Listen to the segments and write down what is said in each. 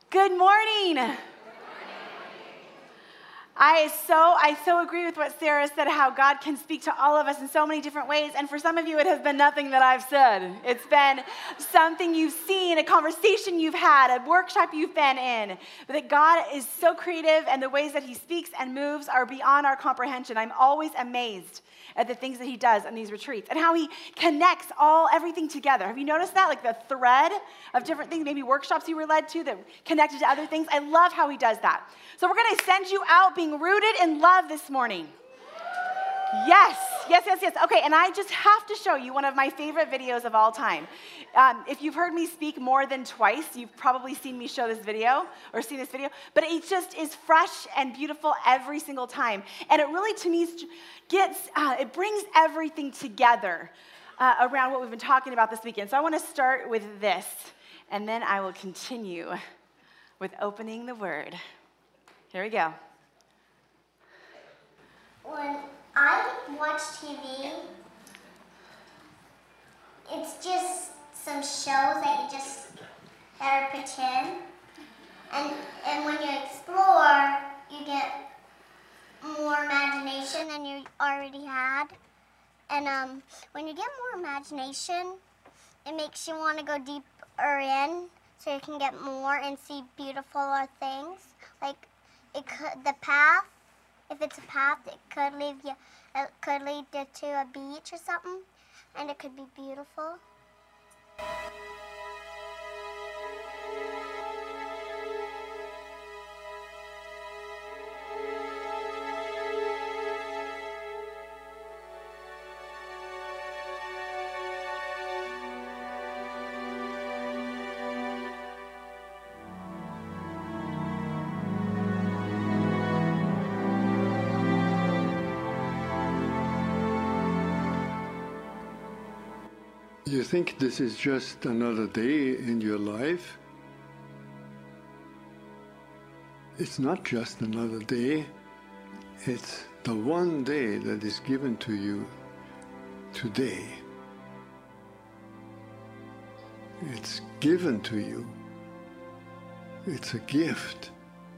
Good morning. I so agree with what Sarah said, how God can speak to all of us in so many different ways. And for some of you, it has been nothing that I've said. It's been something you've seen, a conversation you've had, a workshop you've been in. But that God is so creative, and the ways that he speaks and moves are beyond our comprehension. I'm always amazed at the things that he does on these retreats and how he connects everything together. Have you noticed that? Like the thread of different things, maybe workshops you were led to that connected to other things. I love how he does that. So we're going to send you out being rooted in love this morning. Yes. Okay, and I just have to show you one of my favorite videos of all time. If you've heard me speak more than twice, you've probably seen me show this video or seen this video, but it just is fresh and beautiful every single time. And it really, to me, it brings everything together around what we've been talking about this weekend. So I want to start with this, and then I will continue with opening the Word. Here we go. When I watch TV, it's just some shows that you just gotta pretend. And when you explore, you get more imagination than you already had. And when you get more imagination, it makes you want to go deeper in so you can get more and see beautifuler things. Like the path. If it's a path, it could lead you to a beach or something, and it could be beautiful. You think this is just another day in your life? It's not just another day. It's the one day that is given to you today. It's given to you. It's a gift.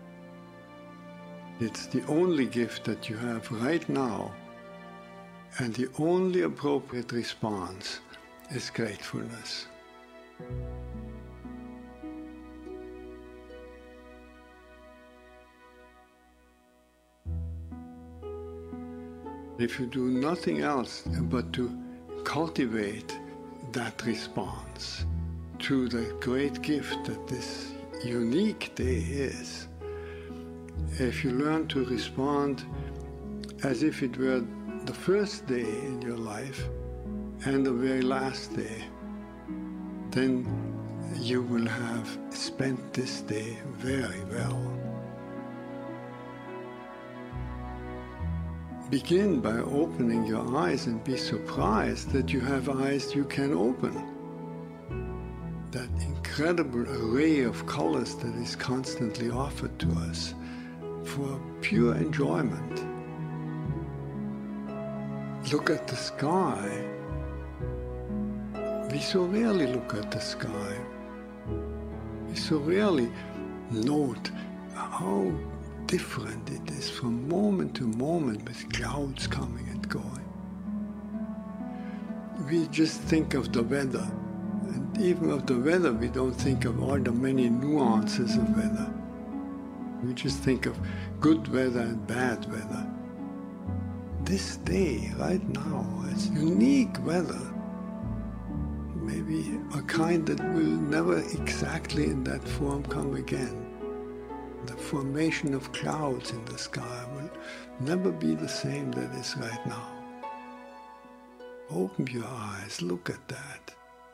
It's the only gift that you have right now, and the only appropriate response is gratefulness. If you do nothing else but to cultivate that response to the great gift that this unique day is, if you learn to respond as if it were the first day in your life and the very last day, then you will have spent this day very well. Begin by opening your eyes and be surprised that you have eyes you can open. That incredible array of colors that is constantly offered to us for pure enjoyment. Look at the sky. We so rarely look at the sky. We so rarely note how different it is from moment to moment with clouds coming and going. We just think of the weather, and even of the weather we don't think of all the many nuances of weather. We just think of good weather and bad weather. This day, right now, is unique weather. Maybe a kind that will never exactly in that form come again. The formation of clouds in the sky will never be the same that is right now. Open your eyes, look at that.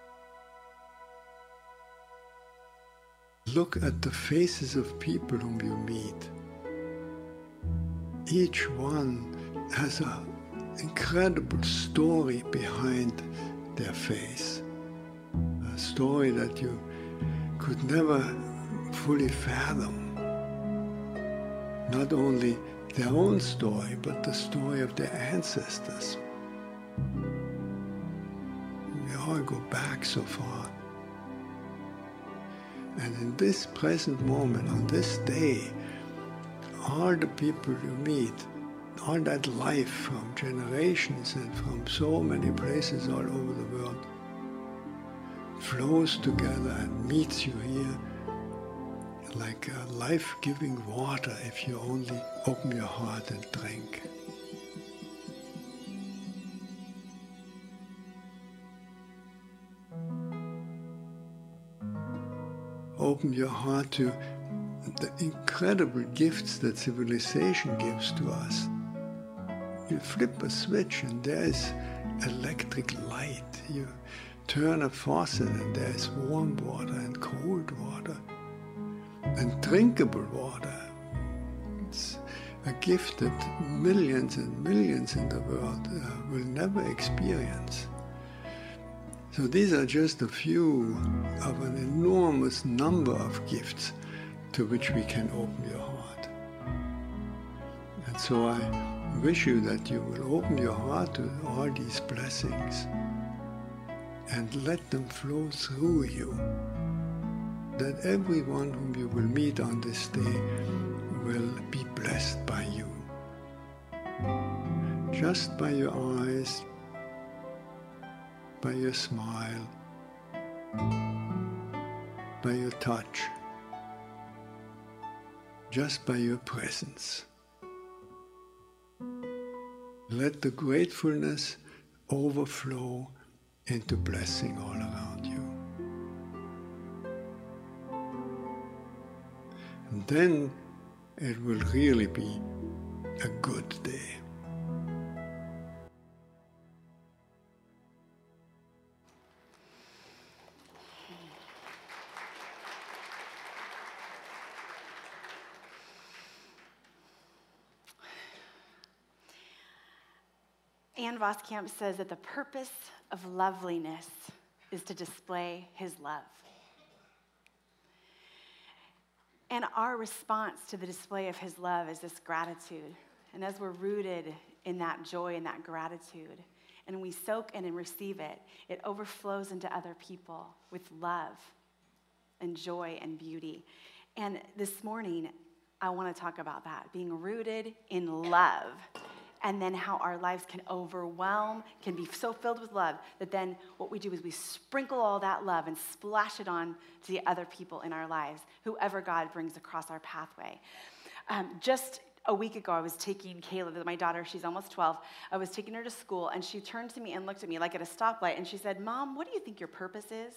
Look at the faces of people whom you meet. Each one has an incredible story behind their face. A story that you could never fully fathom. Not only their own story, but the story of their ancestors. We all go back so far. And in this present moment, on this day, all the people you meet, all that life from generations and from so many places all over the world flows together and meets you here like a life-giving water if you only open your heart and drink. Open your heart to the incredible gifts that civilization gives to us. You flip a switch and there is electric light. You turn a faucet and there is warm water and cold water and drinkable water. It's a gift that millions and millions in the world will never experience. So these are just a few of an enormous number of gifts to which we can open your heart. And so I wish you that you will open your heart to all these blessings and let them flow through you, that everyone whom you will meet on this day will be blessed by you. Just by your eyes, by your smile, by your touch, just by your presence. Let the gratefulness overflow into blessing all around you. And then it will really be a good day. Ann Voskamp says that the purpose of loveliness is to display his love. And our response to the display of his love is this gratitude. And as we're rooted in that joy and that gratitude, and we soak in and receive it, it overflows into other people with love and joy and beauty. And this morning, I want to talk about that, being rooted in love. And then how our lives can overwhelm, can be so filled with love, that then what we do is we sprinkle all that love and splash it on to the other people in our lives, whoever God brings across our pathway. Just a week ago, I was taking Kayla, my daughter, she's almost 12. I was taking her to school, and she turned to me and looked at me like at a stoplight, and she said, "Mom, what do you think your purpose is?"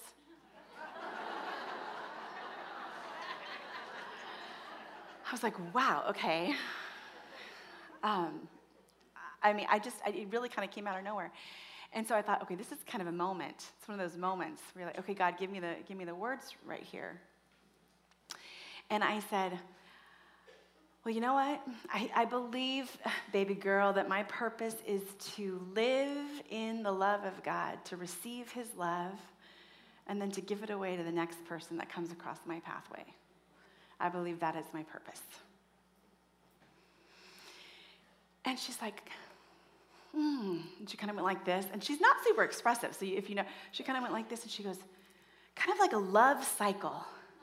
I was like, wow, okay. It really kind of came out of nowhere. And so I thought, okay, this is kind of a moment. It's one of those moments where you're like, okay, God, give me the words right here. And I said, well, you know what? I believe, baby girl, that my purpose is to live in the love of God, to receive his love, and then to give it away to the next person that comes across my pathway. I believe that is my purpose. And she's like, and she kind of went like this, and she's not super expressive, so if you know, she kind of went like this, and she goes, kind of like a love cycle.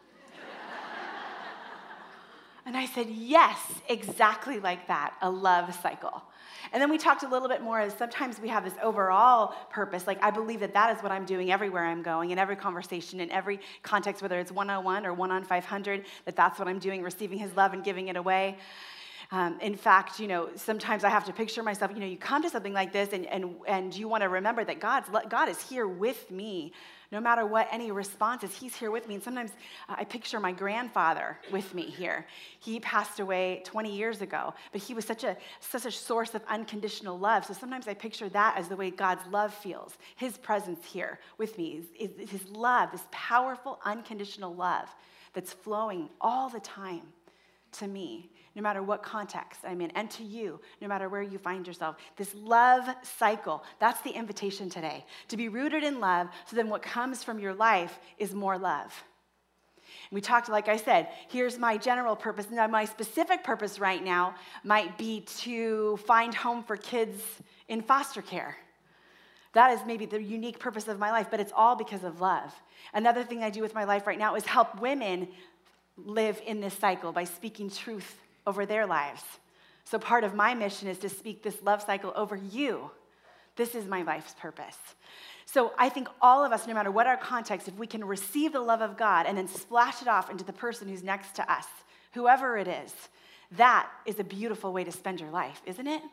And I said, yes, exactly like that, a love cycle. And then we talked a little bit more as sometimes we have this overall purpose, like I believe that is what I'm doing everywhere I'm going, in every conversation, in every context, whether it's 101 or 1-on-500, that's what I'm doing, receiving his love and giving it away. In fact, sometimes I have to picture myself, you come to something like this and you want to remember that God is here with me. No matter what any response is, he's here with me. And sometimes I picture my grandfather with me here. He passed away 20 years ago, but he was such a source of unconditional love. So sometimes I picture that as the way God's love feels. His presence here with me is his love, this powerful, unconditional love that's flowing all the time to me, no matter what context I'm in, and to you, no matter where you find yourself. This love cycle, that's the invitation today, to be rooted in love, so then what comes from your life is more love. And we talked, like I said, here's my general purpose. Now, my specific purpose right now might be to find home for kids in foster care. That is maybe the unique purpose of my life, but it's all because of love. Another thing I do with my life right now is help women live in this cycle by speaking truth over their lives. So part of my mission is to speak this love cycle over you. This is my life's purpose. So I think all of us, no matter what our context, if we can receive the love of God and then splash it off into the person who's next to us, whoever it is, that is a beautiful way to spend your life, isn't it?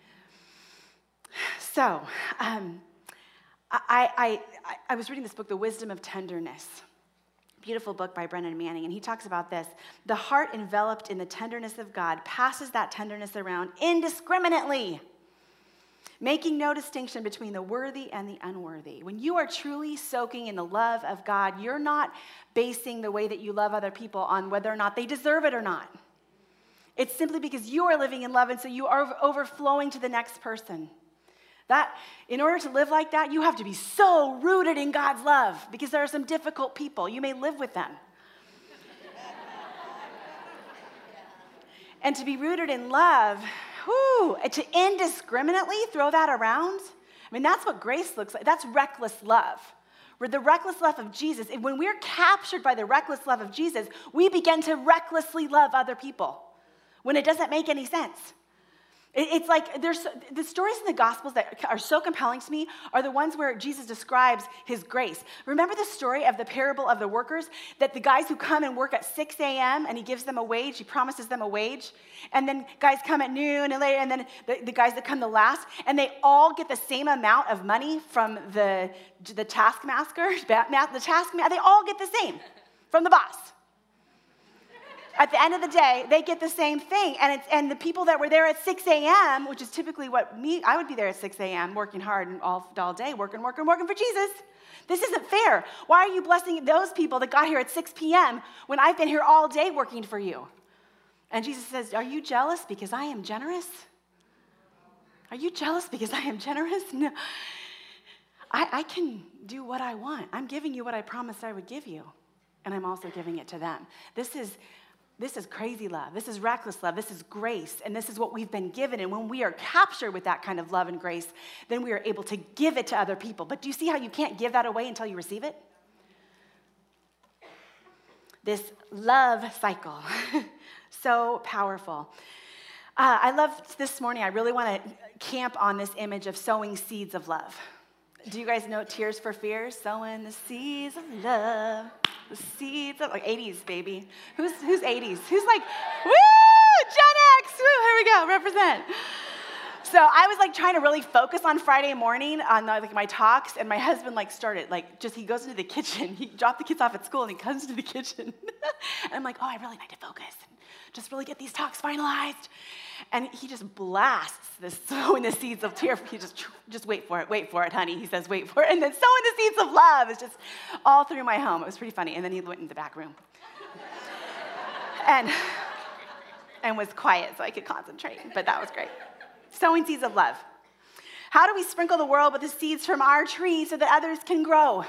So, I was reading this book, The Wisdom of Tenderness. Beautiful book by Brennan Manning, and he talks about this. The heart enveloped in the tenderness of God passes that tenderness around indiscriminately, making no distinction between the worthy and the unworthy. When you are truly soaking in the love of God, you're not basing the way that you love other people on whether or not they deserve it or not. It's simply because you are living in love, and so you are overflowing to the next person. That, in order to live like that, you have to be so rooted in God's love, because there are some difficult people. You may live with them. And to be rooted in love, to indiscriminately throw that around, I mean, that's what grace looks like. That's reckless love. Where the reckless love of Jesus, when we're captured by the reckless love of Jesus, we begin to recklessly love other people when it doesn't make any sense. It's like there's the stories in the Gospels that are so compelling to me are the ones where Jesus describes his grace. Remember the story of the parable of the workers, that the guys who come and work at 6 a.m. and he gives them a wage, he promises them a wage, and then guys come at noon and later, and then the guys that come the last, and they all get the same amount of money from the taskmaster, they all get the same from the boss. At the end of the day, they get the same thing. And the people that were there at 6 a.m., which is typically I would be there at 6 a.m., working hard and all day, working for Jesus. This isn't fair. Why are you blessing those people that got here at 6 p.m. when I've been here all day working for you? And Jesus says, are you jealous because I am generous? Are you jealous because I am generous? No. I can do what I want. I'm giving you what I promised I would give you. And I'm also giving it to them. This is crazy love. This is reckless love. This is grace. And this is what we've been given. And when we are captured with that kind of love and grace, then we are able to give it to other people. But do you see how you can't give that away until you receive it? This love cycle. So powerful. I love this morning. I really want to camp on this image of sowing seeds of love. Do you guys know Tears for Fears? Sowing the seeds of love. The seeds of, like 80s, baby. Who's 80s? Who's like, woo, Gen X, woo, here we go, represent. So I was like trying to really focus on Friday morning on my talks, and my husband started he goes into the kitchen. He dropped the kids off at school, and he comes into the kitchen. And I'm like, oh, I really need to focus and just really get these talks finalized. And he just blasts this sowing the seeds of tears. He just wait for it, honey. He says, wait for it. And then sowing the seeds of love is just all through my home. It was pretty funny. And then he went in the back room and was quiet so I could concentrate. But that was great. Sowing seeds of love. How do we sprinkle the world with the seeds from our tree so that others can grow?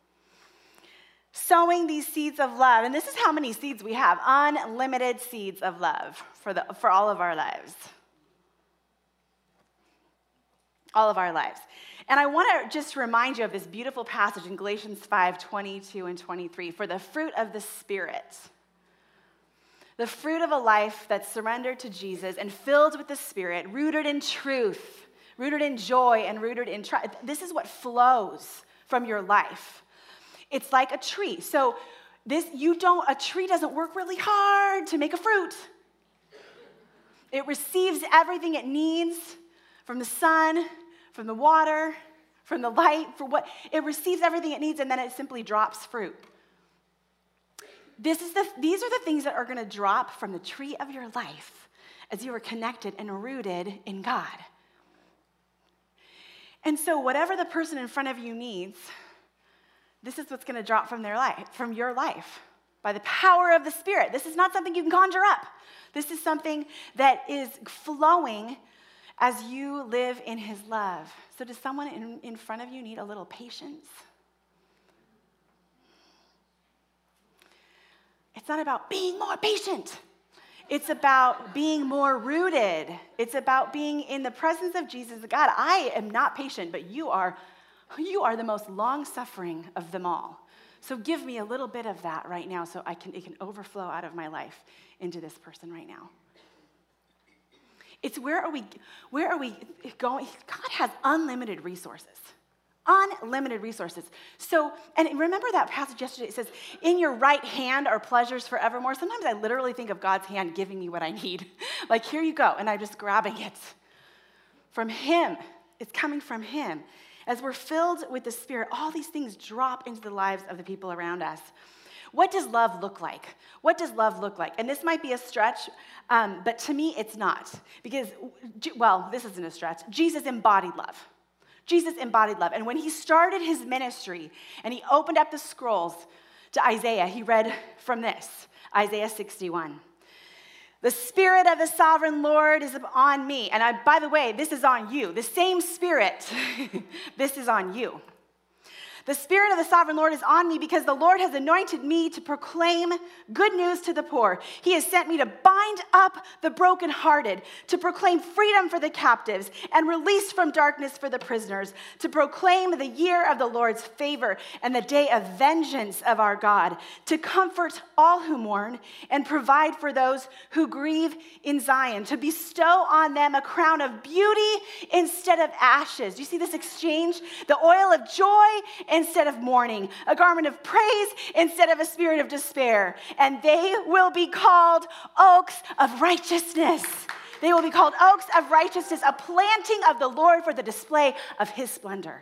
Sowing these seeds of love. And this is how many seeds we have. Unlimited seeds of love for all of our lives. All of our lives. And I want to just remind you of this beautiful passage in Galatians 5:22 and 23. For the fruit of the Spirit, the fruit of a life that's surrendered to Jesus and filled with the Spirit, rooted in truth, rooted in joy, and rooted in trust. This is what flows from your life. It's like a tree. So a tree doesn't work really hard to make a fruit. It receives everything it needs from the sun, from the water, from the light, it receives everything it needs, and then it simply drops fruit. These are the things that are going to drop from the tree of your life as you are connected and rooted in God. And so whatever the person in front of you needs, this is what's going to drop from your life, by the power of the Spirit. This is not something you can conjure up. This is something that is flowing as you live in his love. So does someone in front of you need a little patience? It's not about being more patient. It's about being more rooted. It's about being in the presence of Jesus. God, I am not patient, but you are You are the most long-suffering of them all. So give me a little bit of that right now so it can overflow out of my life into this person right now. It's where are we going? God has unlimited resources. Unlimited resources. So, and remember that passage yesterday, it says, in your right hand are pleasures forevermore. Sometimes I literally think of God's hand giving me what I need. Like, here you go, and I'm just grabbing it from him. It's coming from him. As we're filled with the Spirit, all these things drop into the lives of the people around us. What does love look like? What does love look like? And this might be a stretch, but to me, it's not. Because, well, this isn't a stretch. Jesus embodied love. Jesus embodied love. And when he started his ministry and he opened up the scrolls to Isaiah, he read from this, Isaiah 61. The Spirit of the sovereign Lord is on me. And by the way, this is on you. The same Spirit, this is on you. The Spirit of the sovereign Lord is on me because the Lord has anointed me to proclaim good news to the poor. He has sent me to bind up the brokenhearted, to proclaim freedom for the captives and release from darkness for the prisoners, to proclaim the year of the Lord's favor and the day of vengeance of our God, to comfort all who mourn and provide for those who grieve in Zion, to bestow on them a crown of beauty instead of ashes. Do you see this exchange? The oil of joy instead of mourning, a garment of praise instead of a spirit of despair. And they will be called oaks of righteousness. They will be called oaks of righteousness, a planting of the Lord for the display of his splendor.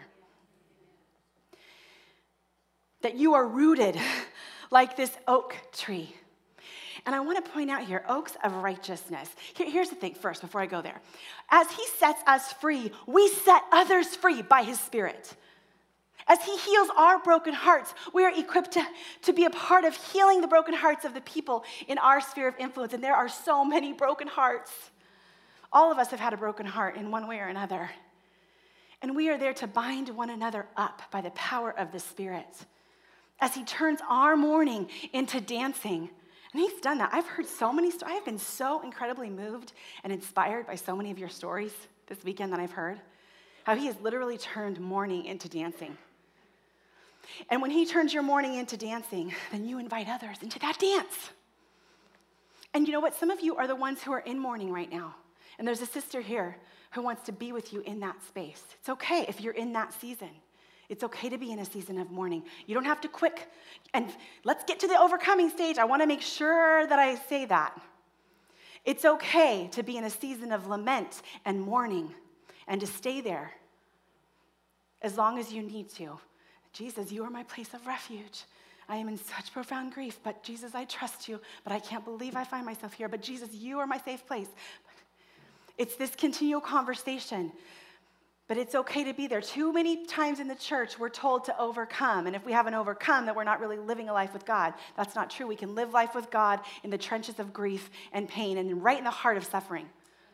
That you are rooted like this oak tree. And I want to point out here, oaks of righteousness. Here's the thing first, before I go there. As he sets us free, we set others free by his Spirit. As he heals our broken hearts, we are equipped to be a part of healing the broken hearts of the people in our sphere of influence. And there are so many broken hearts. All of us have had a broken heart in one way or another. And we are there to bind one another up by the power of the Spirit. As he turns our mourning into dancing. And he's done that. I've heard so many stories. I've been so incredibly moved and inspired by so many of your stories this weekend that I've heard. How he has literally turned mourning into dancing. And when he turns your mourning into dancing, then you invite others into that dance. And you know what? Some of you are the ones who are in mourning right now. And there's a sister here who wants to be with you in that space. It's okay if you're in that season. It's okay to be in a season of mourning. You don't have to quit. And let's get to the overcoming stage. I want to make sure that I say that. It's okay to be in a season of lament and mourning and to stay there as long as you need to. Jesus, you are my place of refuge. I am in such profound grief, but Jesus, I trust you, but I can't believe I find myself here. But Jesus, you are my safe place. It's this continual conversation, but it's okay to be there. Too many times in the church, we're told to overcome, and if we haven't overcome, that we're not really living a life with God. That's not true. We can live life with God in the trenches of grief and pain and right in the heart of suffering.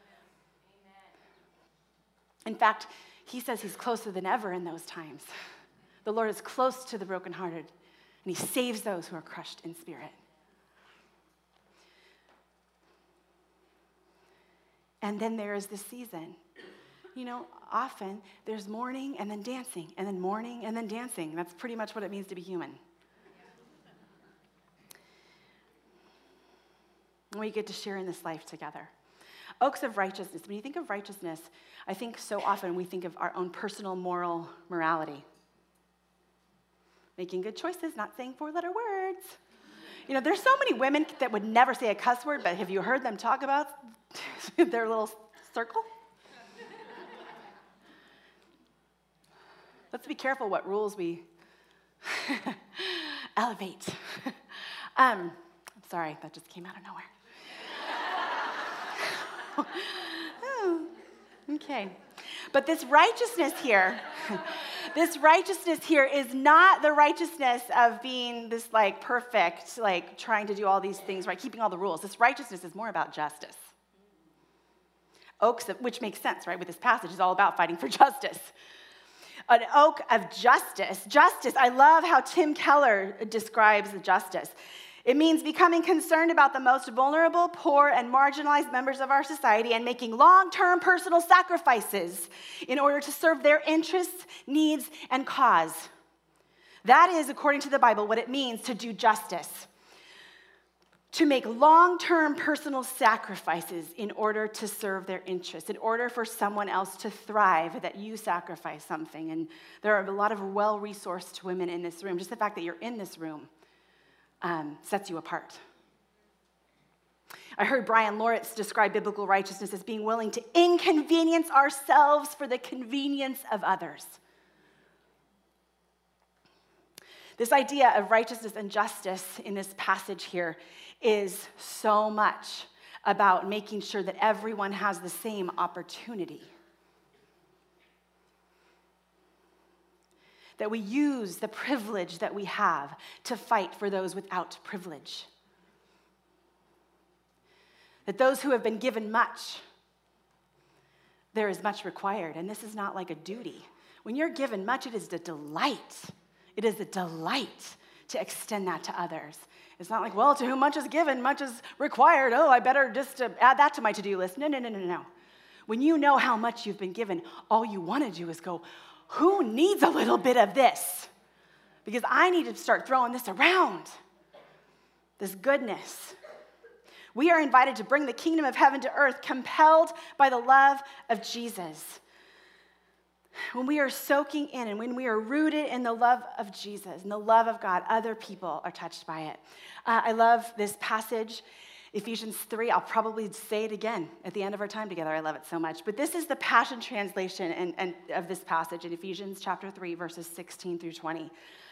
In fact, he says he's closer than ever in those times. The Lord is close to the brokenhearted, and he saves those who are crushed in spirit. And then there is this season. You know, often there's mourning and then dancing, and then mourning and then dancing. That's pretty much what it means to be human. We get to share in this life together. Oaks of righteousness. When you think of righteousness, I think so often we think of our own personal moral morality. Making good choices, not saying four-letter words. You know, there's so many women that would never say a cuss word, but have you heard them talk about their little circle? Let's be careful what rules we elevate. I'm sorry, that just came out of nowhere. Okay. But this righteousness here is not the righteousness of being this like perfect, like trying to do all these things, right? Keeping all the rules. This righteousness is more about justice. Oaks, which makes sense, right? With this passage, is all about fighting for justice. An oak of justice. Justice, I love how Tim Keller describes justice. It means becoming concerned about the most vulnerable, poor, and marginalized members of our society and making long-term personal sacrifices in order to serve their interests, needs, and cause. That is, according to the Bible, what it means to do justice. To make long-term personal sacrifices in order to serve their interests, in order for someone else to thrive, that you sacrifice something. And there are a lot of well-resourced women in this room. Just the fact that you're in this room sets you apart. I heard Brian Loritz describe biblical righteousness as being willing to inconvenience ourselves for the convenience of others. This idea of righteousness and justice in this passage here is so much about making sure that everyone has the same opportunity. That we use the privilege that we have to fight for those without privilege. That those who have been given much, there is much required. And this is not like a duty. When you're given much, it is a delight. It is a delight to extend that to others. It's not like, well, to whom much is given, much is required. Oh, I better just add that to my to-do list. No. When you know how much you've been given, all you want to do is go, who needs a little bit of this? Because I need to start throwing this around, this goodness. We are invited to bring the kingdom of heaven to earth, compelled by the love of Jesus. When we are soaking in and when we are rooted in the love of Jesus and the love of God, other people are touched by it. I love this passage, Ephesians 3. I'll probably say it again at the end of our time together. I love it so much. But this is the Passion Translation of this passage in Ephesians chapter 3, verses 16 through 20.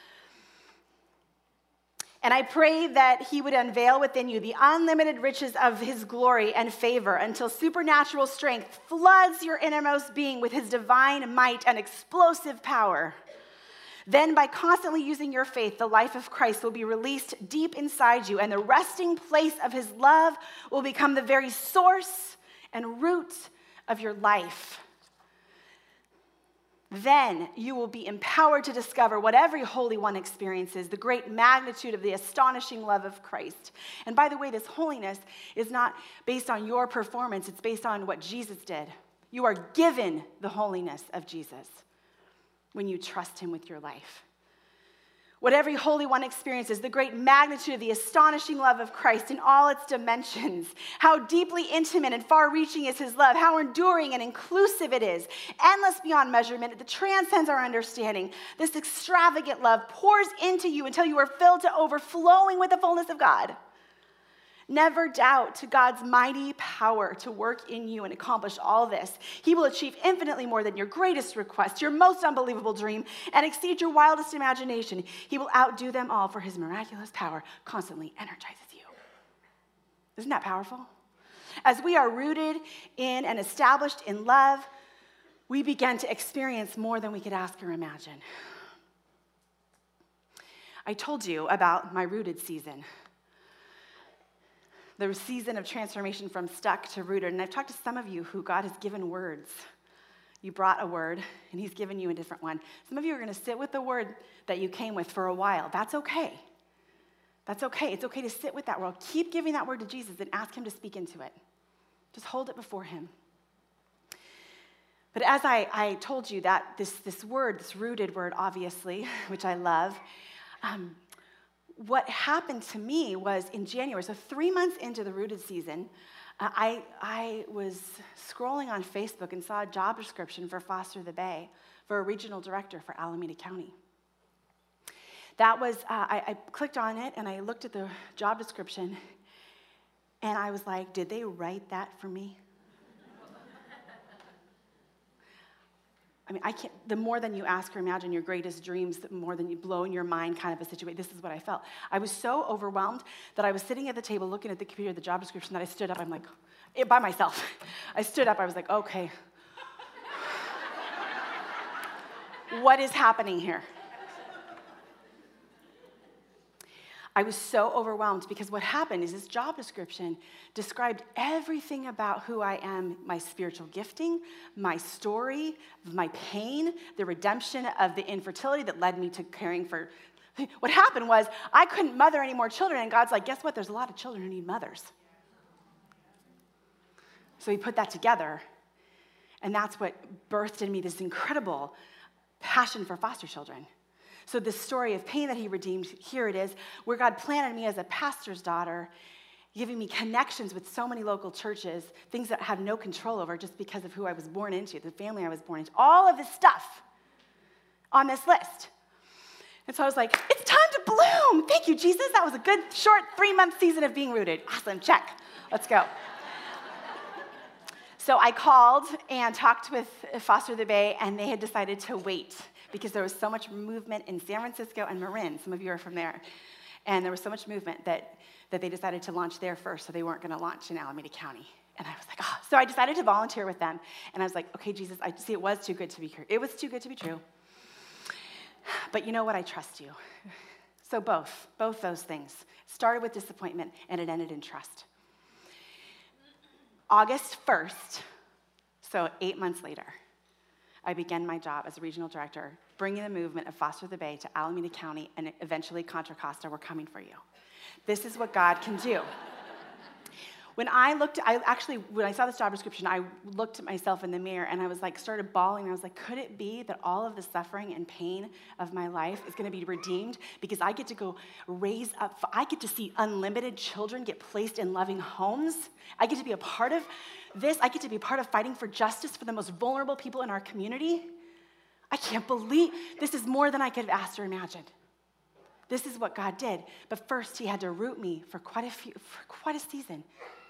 And I pray that he would unveil within you the unlimited riches of his glory and favor until supernatural strength floods your innermost being with his divine might and explosive power. Then, by constantly using your faith, the life of Christ will be released deep inside you, and the resting place of his love will become the very source and root of your life. Then you will be empowered to discover what every Holy One experiences, the great magnitude of the astonishing love of Christ. And by the way, this holiness is not based on your performance, it's based on what Jesus did. You are given the holiness of Jesus when you trust him with your life. What every Holy One experiences, the great magnitude of the astonishing love of Christ in all its dimensions. How deeply intimate and far-reaching is his love. How enduring and inclusive it is. Endless beyond measurement. It transcends our understanding. This extravagant love pours into you until you are filled to overflowing with the fullness of God. Never doubt God's mighty power to work in you and accomplish all this. He will achieve infinitely more than your greatest request, your most unbelievable dream, and exceed your wildest imagination. He will outdo them all, for his miraculous power constantly energizes you. Isn't that powerful? As we are rooted in and established in love, we begin to experience more than we could ask or imagine. I told you about my rooted season. The season of transformation from stuck to rooted. And I've talked to some of you who God has given words. You brought a word, and he's given you a different one. Some of you are going to sit with the word that you came with for a while. That's okay. That's okay. It's okay to sit with that word. Keep giving that word to Jesus and ask him to speak into it. Just hold it before him. But as I told you that this word, this rooted word, obviously, which I love, what happened to me was in January, so 3 months into the rooted season, I was scrolling on Facebook and saw a job description for Foster the Bay for a regional director for Alameda County. That was, I clicked on it and I looked at the job description and I was like, did they write that for me? I mean, the more than you ask or imagine your greatest dreams, the more than you blow in your mind kind of a situation. This is what I felt. I was so overwhelmed that I was sitting at the table looking at the computer, the job description, that I stood up. I'm like, by myself. I stood up. I was like, okay. What is happening here? I was so overwhelmed because what happened is this job description described everything about who I am, my spiritual gifting, my story, my pain, the redemption of the infertility that led me to caring for What happened was I couldn't mother any more children, and God's like, guess what? There's a lot of children who need mothers. So he put that together, and that's what birthed in me this incredible passion for foster children. So this story of pain that he redeemed, here it is, where God planted me as a pastor's daughter, giving me connections with so many local churches, things that I had no control over just because of who I was born into, the family I was born into, all of this stuff on this list. And so I was like, it's time to bloom. Thank you, Jesus. That was a good, short 3-month season of being rooted. Awesome, check. Let's go. So I called and talked with Foster the Bay, and they had decided to wait because there was so much movement in San Francisco and Marin. Some of you are from there. And there was so much movement that they decided to launch there first, so they weren't going to launch in Alameda County. And I was like, oh. So I decided to volunteer with them. And I was like, okay, Jesus, I see it was too good to be true. It was too good to be true. But you know what? I trust you. So both those things. Started with disappointment, and it ended in trust. August 1st, so 8 months later, I began my job as a regional director, bringing the movement of Foster the Bay to Alameda County and eventually Contra Costa. We're coming for you. This is what God can do. When I saw this job description, I looked at myself in the mirror and I was like, started bawling. And I was like, could it be that all of the suffering and pain of my life is going to be redeemed because I get to go raise up, I get to see unlimited children get placed in loving homes. I get to be a part of this. I get to be a part of fighting for justice for the most vulnerable people in our community. I can't believe this is more than I could have asked or imagined. This is what God did. But first, he had to root me for quite a season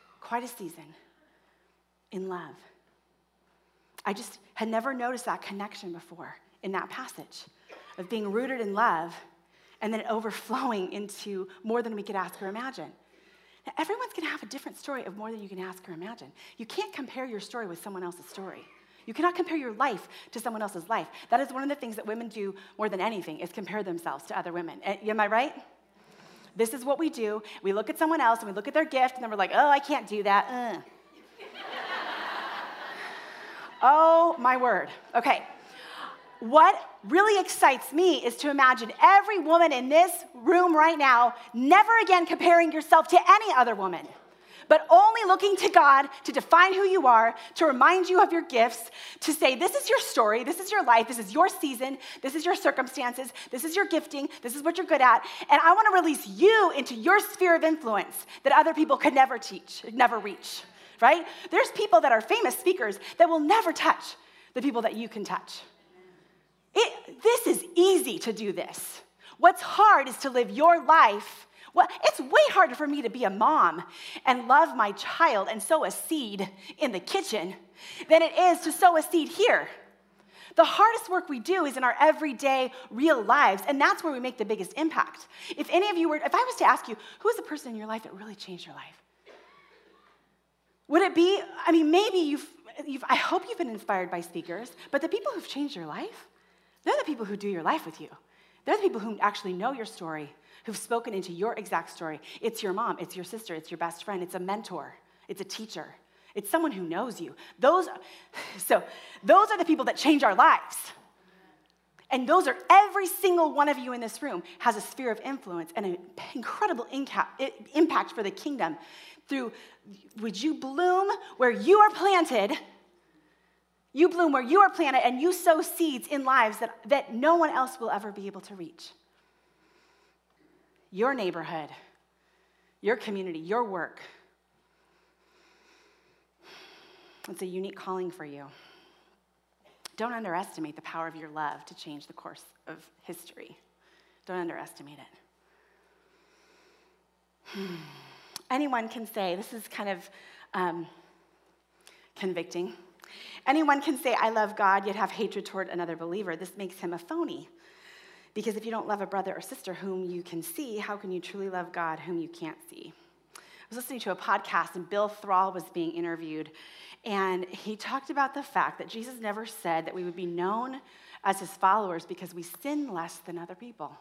in love. I just had never noticed that connection before in that passage of being rooted in love and then overflowing into more than we could ask or imagine. Now, everyone's going to have a different story of more than you can ask or imagine. You can't compare your story with someone else's story. You cannot compare your life to someone else's life. That is one of the things that women do more than anything, is compare themselves to other women. Am I right? This is what we do. We look at someone else, and we look at their gift, and then we're like, oh, I can't do that. Oh, my word. Okay. What really excites me is to imagine every woman in this room right now never again comparing yourself to any other woman, but only looking to God to define who you are, to remind you of your gifts, to say, this is your story, this is your life, this is your season, this is your circumstances, this is your gifting, this is what you're good at, and I want to release you into your sphere of influence that other people could never teach, never reach, right? There's people that are famous speakers that will never touch the people that you can touch. This is easy to do this. What's hard is to live your life. Well, it's way harder for me to be a mom and love my child and sow a seed in the kitchen than it is to sow a seed here. The hardest work we do is in our everyday, real lives, and that's where we make the biggest impact. If I was to ask you, who's the person in your life that really changed your life? Would it be, maybe I hope you've been inspired by speakers, but the people who've changed your life, they're the people who do your life with you. They're the people who actually know your story, who've spoken into your exact story. It's your mom, it's your sister, it's your best friend, it's a mentor, it's a teacher, it's someone who knows you. Those are the people that change our lives. And those are, every single one of you in this room has a sphere of influence and an incredible impact for the kingdom through, would you bloom where you are planted? You bloom where you are planted, and you sow seeds in lives that no one else will ever be able to reach. Your neighborhood, your community, your work. It's a unique calling for you. Don't underestimate the power of your love to change the course of history. Don't underestimate it. Anyone can say, this is kind of convicting. Anyone can say, I love God, yet have hatred toward another believer. This makes him a phony. Because if you don't love a brother or sister whom you can see, how can you truly love God whom you can't see? I was listening to a podcast, and Bill Thrall was being interviewed, and he talked about the fact that Jesus never said that we would be known as his followers because we sin less than other people.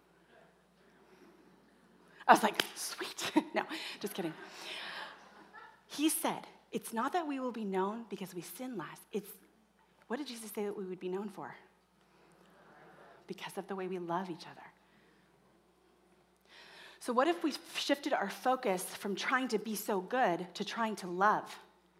I was like, sweet. No, just kidding. He said, it's not that we will be known because we sin less. What did Jesus say that we would be known for? Because of the way we love each other. So what if we shifted our focus from trying to be so good to trying to love?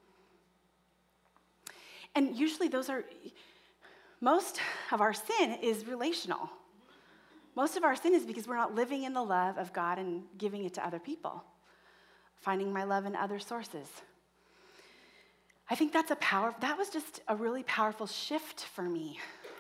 And usually most of our sin is relational. Most of our sin is because we're not living in the love of God and giving it to other people, finding my love in other sources. I think that was just a really powerful shift for me.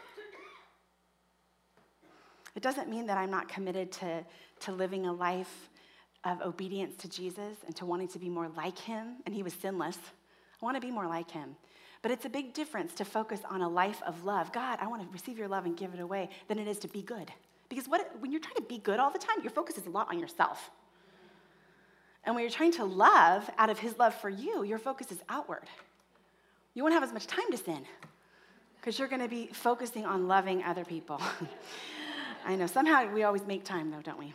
It doesn't mean that I'm not committed to living a life of obedience to Jesus and to wanting to be more like him, and he was sinless. I want to be more like him. But it's a big difference to focus on a life of love. God, I want to receive your love and give it away, than it is to be good. Because when you're trying to be good all the time, your focus is a lot on yourself. And when you're trying to love out of his love for you, your focus is outward. You won't have as much time to sin because you're going to be focusing on loving other people. I know, somehow we always make time though, don't we?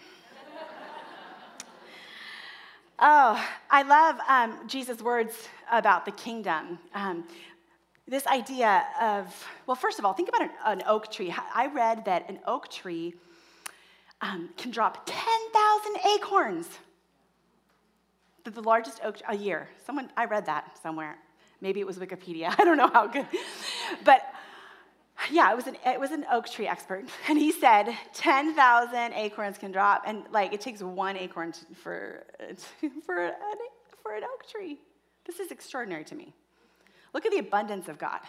Oh, I love Jesus' words about the kingdom. This idea of, well, first of all, think about an oak tree. I read that an oak tree can drop 10,000 acorns. The largest oak a year. I read that somewhere. Maybe it was Wikipedia. I don't know how good. But yeah, it was an oak tree expert. And he said 10,000 acorns can drop. And it takes one acorn for an oak tree. This is extraordinary to me. Look at the abundance of God.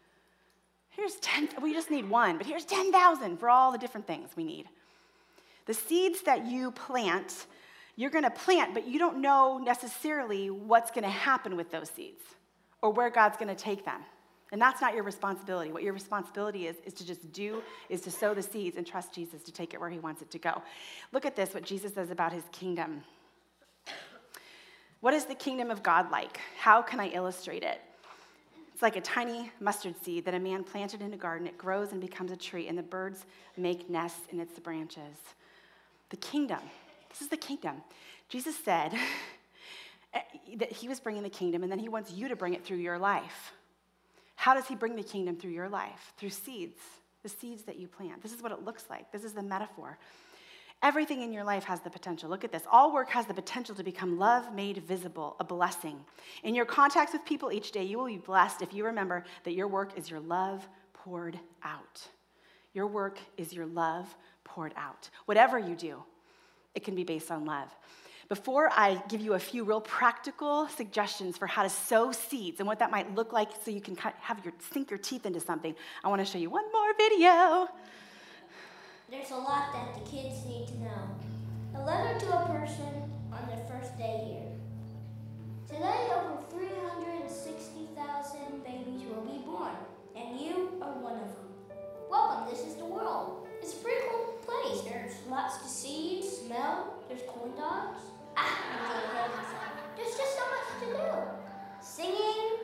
We just need one, but here's 10,000 for all the different things we need. The seeds that you plant, you're going to plant, but you don't know necessarily what's going to happen with those seeds or where God's going to take them. And that's not your responsibility. What your responsibility is to sow the seeds and trust Jesus to take it where he wants it to go. Look at this, what Jesus says about his kingdom. What is the kingdom of God like? How can I illustrate it? It's like a tiny mustard seed that a man planted in a garden. It grows and becomes a tree, and the birds make nests in its branches. The kingdom. This is the kingdom. Jesus said that he was bringing the kingdom, and then he wants you to bring it through your life. How does he bring the kingdom through your life? Through seeds, the seeds that you plant. This is what it looks like. This is the metaphor. Everything in your life has the potential. Look at this. All work has the potential to become love made visible, a blessing. In your contacts with people each day, you will be blessed if you remember that your work is your love poured out. Your work is your love poured out. Whatever you do, it can be based on love. Before I give you a few real practical suggestions for how to sow seeds and what that might look like so you can sink your teeth into something, I want to show you one more video. There's a lot that the kids need to know. A letter to a person on their first day here. Today, over 360,000 babies will be born, and you are one of them. Welcome, this is the world. It's a pretty cool place. There's lots to see, smell. There's corn dogs. There's just so much to do. Singing,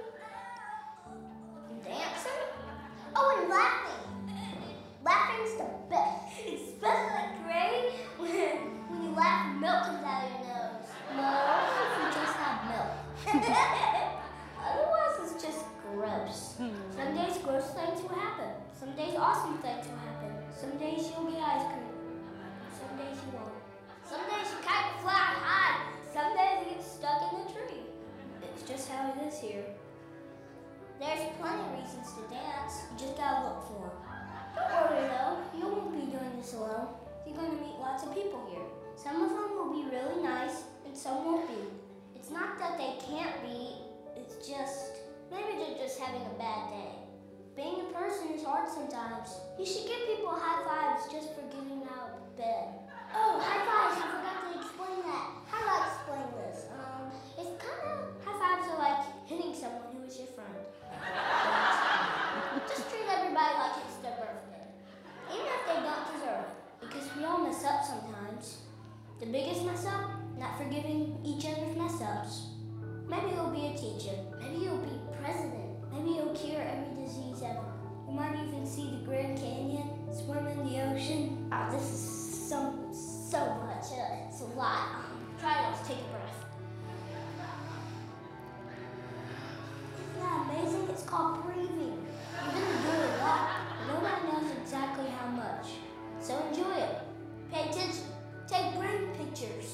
dancing, and laughing. Laughing's the best. It's especially great when you laugh and milk comes out of your nose. No, if you just have milk. Otherwise, it's just gross. Some days gross things will happen. Some days awesome things will happen. Some days you'll get ice cream. Some days you won't. Some days you can't fly high. Some days you get stuck in the tree. It's just how it is here. There's plenty of reasons to dance. You just gotta look for them. Don't worry though, you won't be doing this alone. You're going to meet lots of people here. Some of them will be really nice, and some won't be. It's not that they can't be, it's just, maybe they're just having a bad day. Being a person is hard sometimes. You should give people high fives just for getting out of bed. Oh, high fives, I forgot to explain that. How do I explain this? It's high fives are like hitting someone who is your friend. Just treat everybody like it's their birthday, even if they don't deserve it, because we all mess up sometimes. The biggest mess up, not forgiving each other's mess ups. Maybe you'll be a teacher, maybe you'll be president, maybe you'll cure every disease ever. You might even see the Grand Canyon, swim in the ocean. This is so much, it's a lot. Try this, take a breath. Isn't that amazing? It's called breathing. You're gonna do it a lot, but nobody knows exactly how much. So enjoy it. Pay attention. Take brain pictures.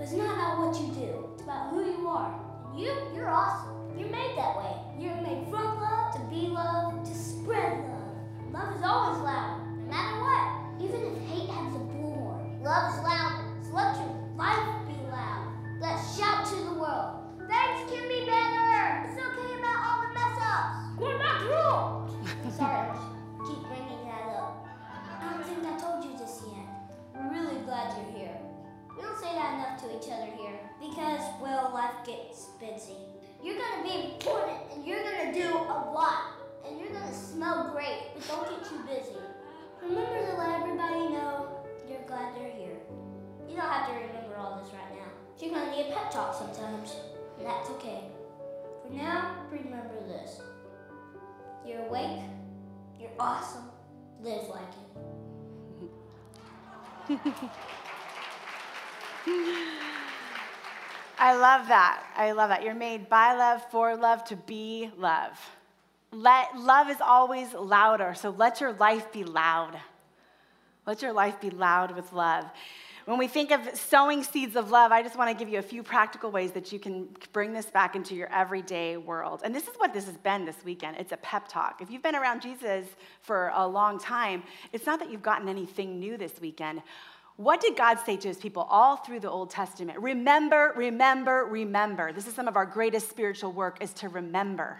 It's not about what you do. It's about who you are. And you're awesome. You're made that way. You're made from love, to be love, to spread love. Love is always loud, no matter what. Even if hate has a bullhorn, love is loud. So let your life be loud. Let's shout to the world. Things can be better. It's okay about all the mess ups. We're not wrong. Sorry, I keep bringing that up. I don't think I told you this yet. We're really glad you're here. We don't say that enough to each other here because, well, life gets busy. You're going to be important and you're going to do a lot and you're going to smell great, but don't get too busy. Remember to let everybody know you're glad they're here. You don't have to remember all this right now. You're going to need a pep talk sometimes, and that's okay. For now, remember this. You're awake, you're awesome, live like it. I love that. I love that. You're made by love, for love, to be love. Love is always louder, so let your life be loud. Let your life be loud with love. When we think of sowing seeds of love, I just want to give you a few practical ways that you can bring this back into your everyday world. And this is what this has been this weekend. It's a pep talk. If you've been around Jesus for a long time, it's not that you've gotten anything new this weekend. What did God say to his people all through the Old Testament? Remember, remember, remember. This is some of our greatest spiritual work, is to remember.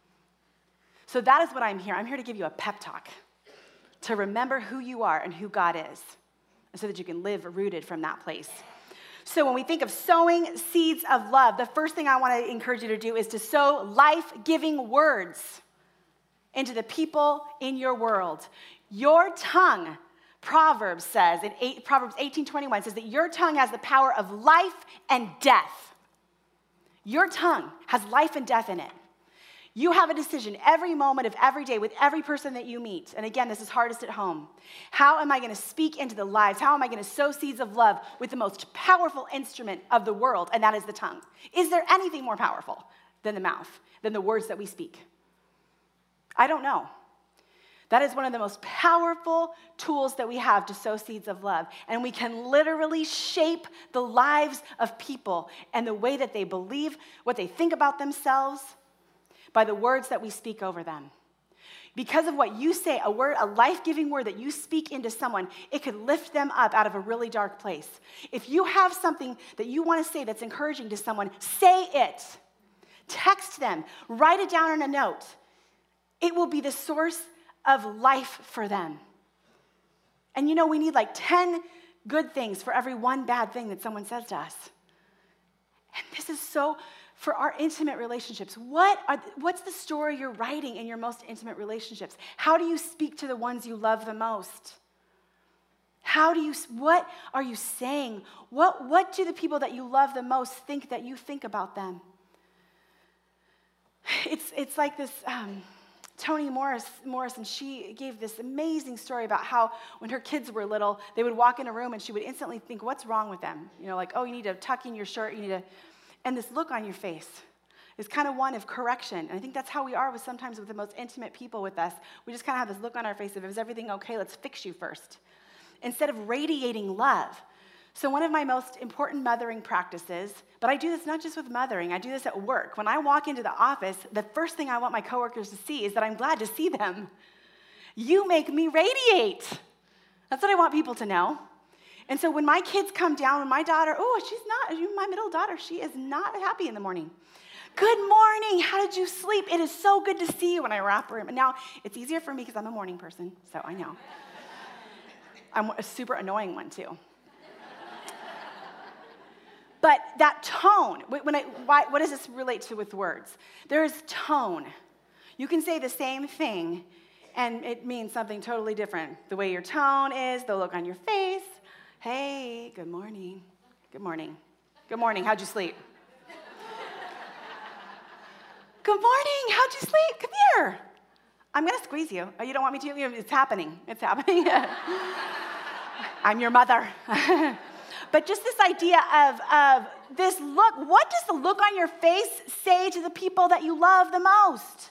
So that is what I'm here. I'm here to give you a pep talk, to remember who you are and who God is, so that you can live rooted from that place. So when we think of sowing seeds of love, the first thing I want to encourage you to do is to sow life-giving words into the people in your world. Your tongue, Proverbs says, Proverbs 18:21 says that your tongue has the power of life and death. Your tongue has life and death in it. You have a decision every moment of every day with every person that you meet. And again, this is hardest at home. How am I going to speak into the lives? How am I going to sow seeds of love with the most powerful instrument of the world, and that is the tongue? Is there anything more powerful than the mouth, than the words that we speak? I don't know. That is one of the most powerful tools that we have to sow seeds of love. And we can literally shape the lives of people and the way that they believe, what they think about themselves, by the words that we speak over them. Because of what you say, a word, a life-giving word that you speak into someone, it could lift them up out of a really dark place. If you have something that you want to say that's encouraging to someone, say it. Text them. Write it down on a note. It will be the source of life for them. And you know, we need like 10 good things for every one bad thing that someone says to us. And this is so... For our intimate relationships, what's the story you're writing in your most intimate relationships? How do you speak to the ones you love the most? What are you saying? What do the people that you love the most think that you think about them? It's like this, Toni Morrison, she gave this amazing story about how when her kids were little, they would walk in a room and she would instantly think, what's wrong with them? You know, like, oh, you need to tuck in your shirt, you need to... And this look on your face is kind of one of correction. And I think that's how we are sometimes with the most intimate people with us. We just kind of have this look on our face of, is everything okay? Let's fix you first. Instead of radiating love. So one of my most important mothering practices, but I do this not just with mothering, I do this at work. When I walk into the office, the first thing I want my coworkers to see is that I'm glad to see them. You make me radiate. That's what I want people to know. And so when my kids come down, when my daughter, my middle daughter, she is not happy in the morning. Good morning, how did you sleep? It is so good to see you when I wrap her in. And now, it's easier for me because I'm a morning person, so I know. I'm a super annoying one too. But that tone, what does this relate to with words? There is tone. You can say the same thing, and it means something totally different. The way your tone is, the look on your face. Hey, good morning. Good morning. Good morning, how'd you sleep? Good morning, how'd you sleep? Come here. I'm gonna squeeze you. Oh, you don't want me to? It's happening. It's happening. I'm your mother. But just this idea of this look, what does the look on your face say to the people that you love the most?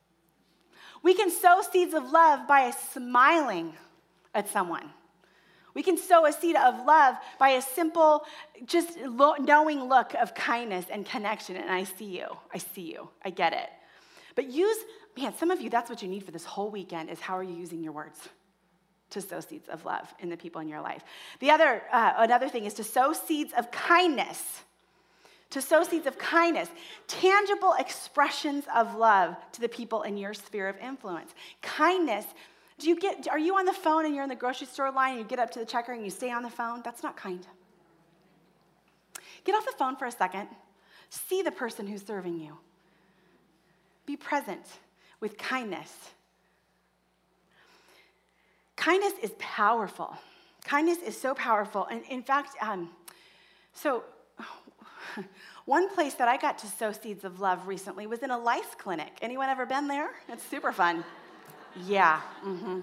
We can sow seeds of love by smiling at someone. We can sow a seed of love by a simple, just knowing look of kindness and connection. And I see you, I get it. But some of you, that's what you need for this whole weekend is how are you using your words to sow seeds of love in the people in your life. Another thing is to sow seeds of kindness. To sow seeds of kindness, tangible expressions of love to the people in your sphere of influence. Kindness. Are you on the phone and you're in the grocery store line and you get up to the checker and you stay on the phone? That's not kind. Get off the phone for a second. See the person who's serving you. Be present with kindness. Kindness is powerful. Kindness is so powerful. And in fact, one place that I got to sow seeds of love recently was in a lice clinic. Anyone ever been there? It's super fun. Yeah. Mm-hmm.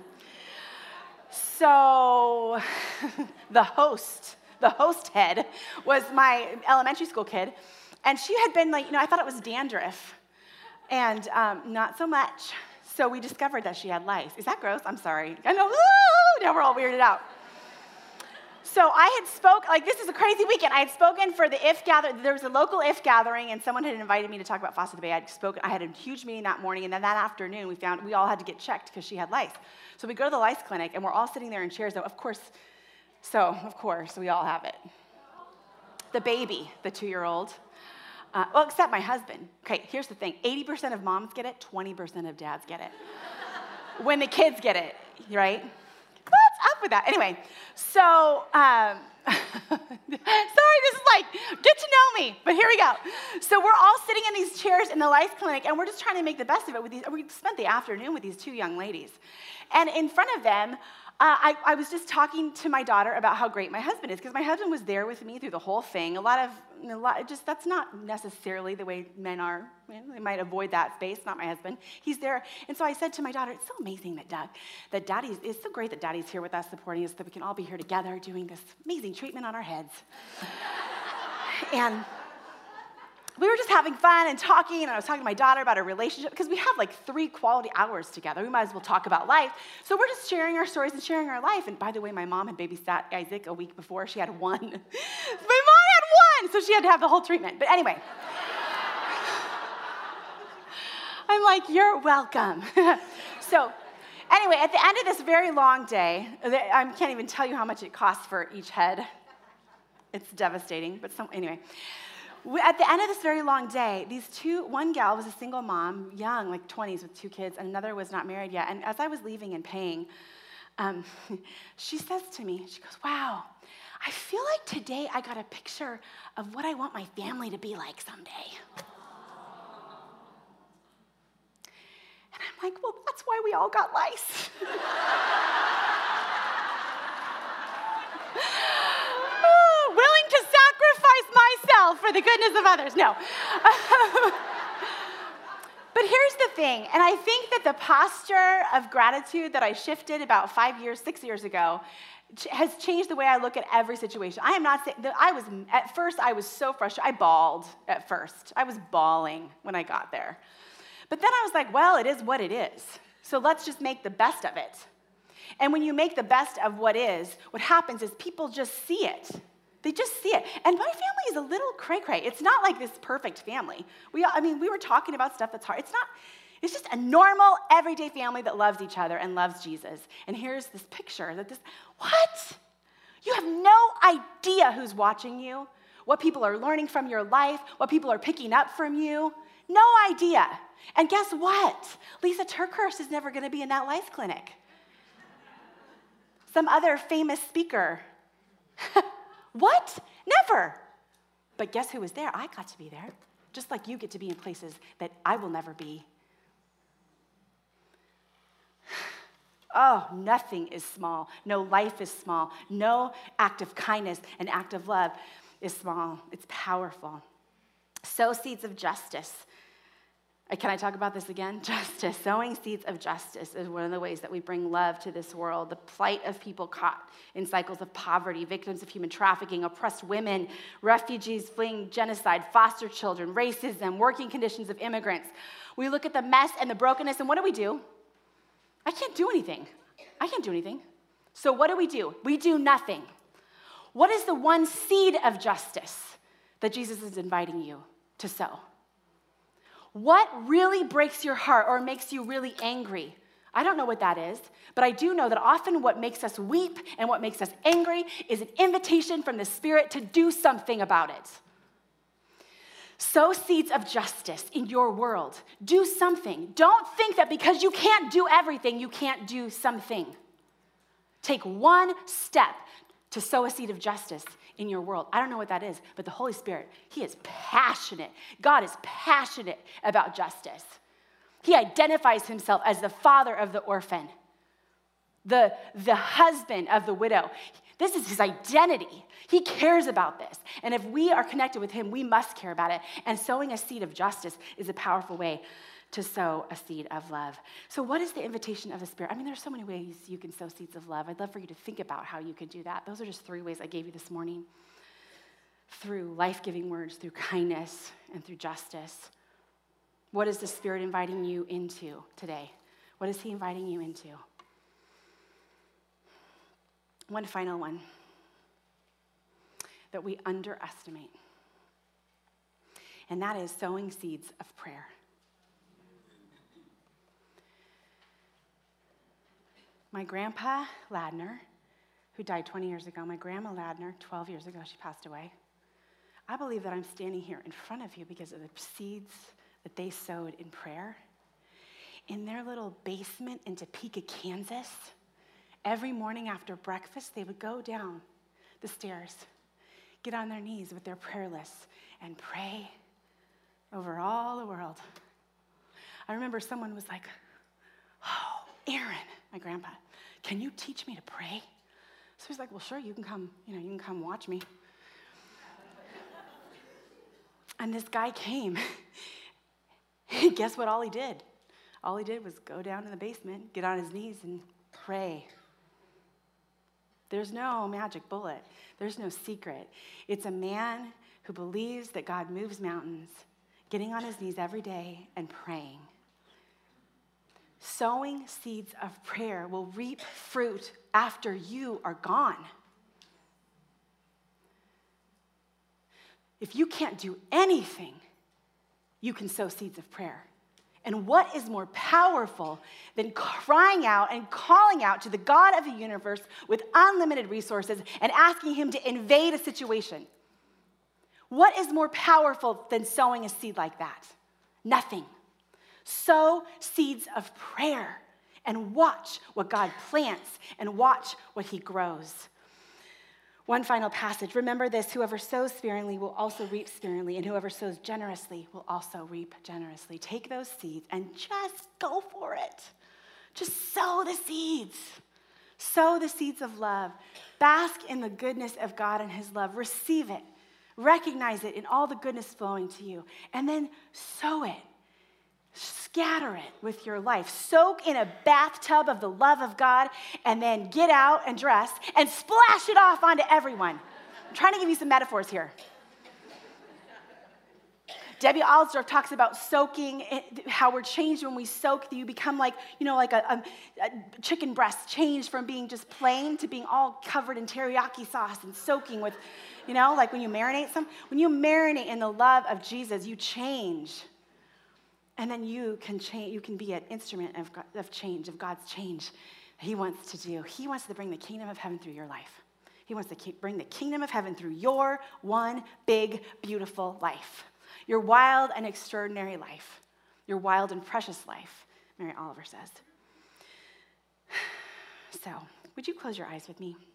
So the host head was my elementary school kid, and she had been I thought it was dandruff, and not so much. So we discovered that she had lice. Is that gross? I'm sorry. I know. Now we're all weirded out. So I had this is a crazy weekend. I had spoken for the IF gathering. There was a local IF gathering, and someone had invited me to talk about Foster the Bay. I had a huge meeting that morning, and then that afternoon, we all had to get checked because she had lice. So we go to the lice clinic, and we're all sitting there in chairs. Of course, we all have it. The baby, the 2-year-old, except my husband. Okay, here's the thing. 80% of moms get it, 20% of dads get it. When the kids get it, right? What's up with that? Anyway, so, sorry, this is get to know me, but here we go. So we're all sitting in these chairs in the lice clinic, and we're just trying to make the best of it. We spent the afternoon with these 2 young ladies. And in front of them, I was just talking to my daughter about how great my husband is, because my husband was there with me through the whole thing. That's not necessarily the way men are. They might avoid that space, not my husband. He's there. And so I said to my daughter, it's so amazing it's so great that Daddy's here with us, supporting us, that we can all be here together doing this amazing treatment on our heads. And we were just having fun and talking, and I was talking to my daughter about our relationship, because we have 3 quality hours together. We might as well talk about life. So we're just sharing our stories and sharing our life. And by the way, my mom had babysat Isaac a week before. She had 1. My mom had 1, so she had to have the whole treatment. But anyway. I'm you're welcome. So anyway, at the end of this very long day, I can't even tell you how much it costs for each head. It's devastating, but anyway. At the end of this very long day, one gal was a single mom, young, 20s with 2 kids, and another was not married yet. And as I was leaving and paying, she says to me, she goes, wow, I feel like today I got a picture of what I want my family to be like someday. And I'm well, that's why we all got lice. Willing to sacrifice myself for the goodness of others. No. But here's the thing, and I think that the posture of gratitude that I shifted about 6 years ago has changed the way I look at every situation. I am not saying that at first I was so frustrated. I bawled at first. I was bawling when I got there. But then I was well, it is what it is. So let's just make the best of it. And when you make the best of what happens is people just see it. They just see it. And my family is a little cray-cray. It's not this perfect family. We were talking about stuff that's hard. It's just a normal, everyday family that loves each other and loves Jesus. And here's this picture what? You have no idea who's watching you, what people are learning from your life, what people are picking up from you. No idea. And guess what? Lisa Turkhurst is never going to be in that life clinic. Some other famous speaker. What? Never. But guess who was there? I got to be there. Just like you get to be in places that I will never be. Oh, nothing is small. No life is small. No act of kindness and act of love is small. It's powerful. Sow seeds of justice. Can I talk about this again? Justice. Sowing seeds of justice is one of the ways that we bring love to this world. The plight of people caught in cycles of poverty, victims of human trafficking, oppressed women, refugees fleeing genocide, foster children, racism, working conditions of immigrants. We look at the mess and the brokenness, and what do? I can't do anything. So what do? We do nothing. What is the one seed of justice that Jesus is inviting you to sow? What really breaks your heart or makes you really angry? I don't know what that is, but I do know that often what makes us weep and what makes us angry is an invitation from the Spirit to do something about it. Sow seeds of justice in your world. Do something. Don't think that because you can't do everything, you can't do something. Take one step to sow a seed of justice in your world. I don't know what that is, but the Holy Spirit, he is passionate. God is passionate about justice. He identifies himself as the father of the orphan, the husband of the widow. This is his identity. He cares about this. And if we are connected with him, we must care about it. And sowing a seed of justice is a powerful way to sow a seed of love. So what is the invitation of the Spirit? I mean, there's so many ways you can sow seeds of love. I'd love for you to think about how you can do that. Those are just 3 ways I gave you this morning. Through life-giving words, through kindness, and through justice. What is the Spirit inviting you into today? What is he inviting you into? One final one that we underestimate, and that is sowing seeds of prayer. My grandpa Ladner, who died 20 years ago, my grandma Ladner, 12 years ago, she passed away. I believe that I'm standing here in front of you because of the seeds that they sowed in prayer. In their little basement in Topeka, Kansas, every morning after breakfast, they would go down the stairs, get on their knees with their prayer lists, and pray over all the world. I remember someone was like, "Oh, Aaron," my grandpa, "can you teach me to pray?" So he's like, "Well, sure, you can come watch me." And this guy came. Guess what all he did? All he did was go down in the basement, get on his knees, and pray. There's no magic bullet. There's no secret. It's a man who believes that God moves mountains, getting on his knees every day and praying. Sowing seeds of prayer will reap fruit after you are gone. If you can't do anything, you can sow seeds of prayer. And what is more powerful than crying out and calling out to the God of the universe with unlimited resources and asking him to invade a situation? What is more powerful than sowing a seed like that? Nothing. Sow seeds of prayer and watch what God plants and watch what he grows. One final passage. Remember this: whoever sows sparingly will also reap sparingly, and whoever sows generously will also reap generously. Take those seeds and just go for it. Just sow the seeds. Sow the seeds of love. Bask in the goodness of God and his love. Receive it. Recognize it in all the goodness flowing to you. And then sow it. Scatter it with your life. Soak in a bathtub of the love of God, and then get out and dress and splash it off onto everyone. I'm trying to give you some metaphors here. Debbie Alsdorf talks about soaking, how we're changed when we soak. You become like a chicken breast, changed from being just plain to being all covered in teriyaki sauce and soaking with, like when you marinate some. When you marinate in the love of Jesus, you change. And then you can change. You can be an instrument of change, of God's change he wants to do. He wants to bring the kingdom of heaven through your life. He wants to bring the kingdom of heaven through your one big, beautiful life. Your wild and extraordinary life. Your wild and precious life, Mary Oliver says. So, would you close your eyes with me?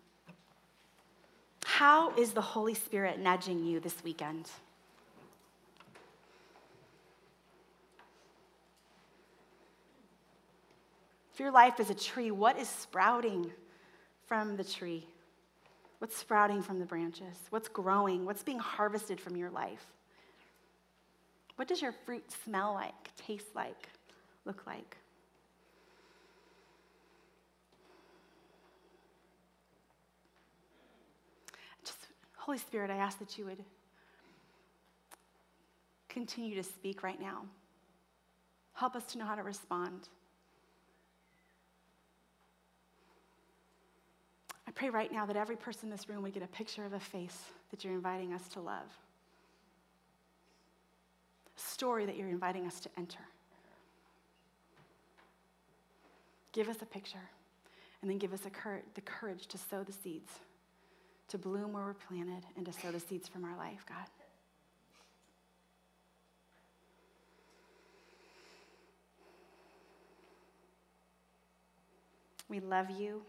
How is the Holy Spirit nudging you this weekend? If your life is a tree, what is sprouting from the tree? What's sprouting from the branches? What's growing? What's being harvested from your life? What does your fruit smell like, taste like, look like? Holy Spirit, I ask that you would continue to speak right now. Help us to know how to respond. pray right now that every person in this room would get a picture of a face that you're inviting us to love. A story that you're inviting us to enter. Give us a picture, and then give us the courage to sow the seeds, to bloom where we're planted, and to sow the seeds from our life, God. We love you.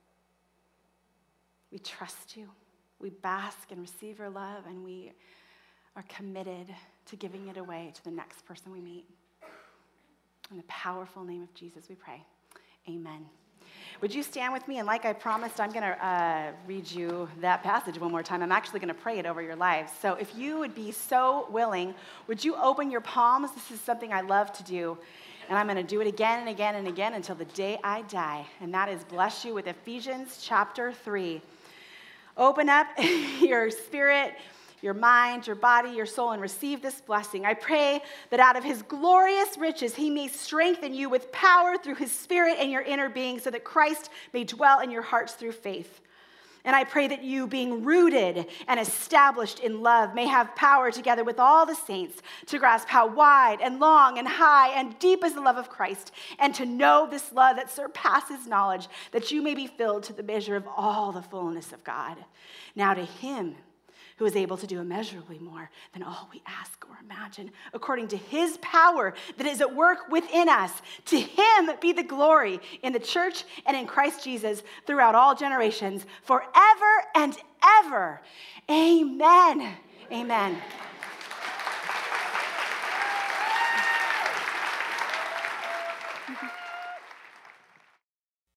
We trust you. We bask and receive your love, and we are committed to giving it away to the next person we meet. In the powerful name of Jesus, we pray. Amen. Would you stand with me? And like I promised, I'm going to read you that passage one more time. I'm actually going to pray it over your lives. So if you would be so willing, would you open your palms? This is something I love to do. And I'm going to do it again and again and again until the day I die. And that is bless you with Ephesians chapter 3. Open up your spirit, your mind, your body, your soul, and receive this blessing. I pray that out of his glorious riches, he may strengthen you with power through his spirit and your inner being, so that Christ may dwell in your hearts through faith. And I pray that you, being rooted and established in love, may have power together with all the saints to grasp how wide and long and high and deep is the love of Christ, and to know this love that surpasses knowledge, that you may be filled to the measure of all the fullness of God. Now to him who is able to do immeasurably more than all we ask or imagine, according to his power that is at work within us. To him be the glory in the church and in Christ Jesus throughout all generations, forever and ever. Amen. Amen.